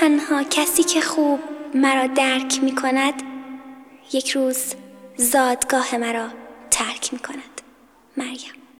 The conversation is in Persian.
تنها کسی که خوب مرا درک می کند یک روز زادگاه مرا ترک می کند. مریم.